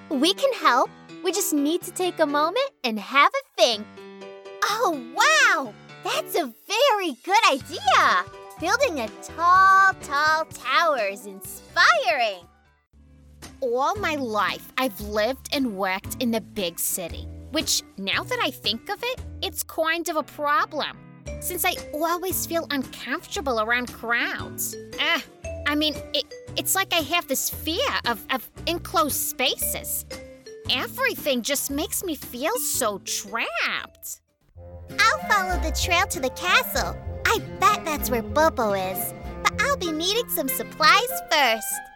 We can help. We just need to take a moment and have a think. Oh, wow! That's a very good idea! Building a tall tower is inspiring. All my life, I've lived and worked in the big city, which, now that I think of it, it's kind of a problem, since I always feel uncomfortable around crowds. It's like I have this fear of enclosed spaces. Everything just makes me feel so trapped. I'll follow the trail to the castle. I bet that's where Bobo is. But I'll be needing some supplies first.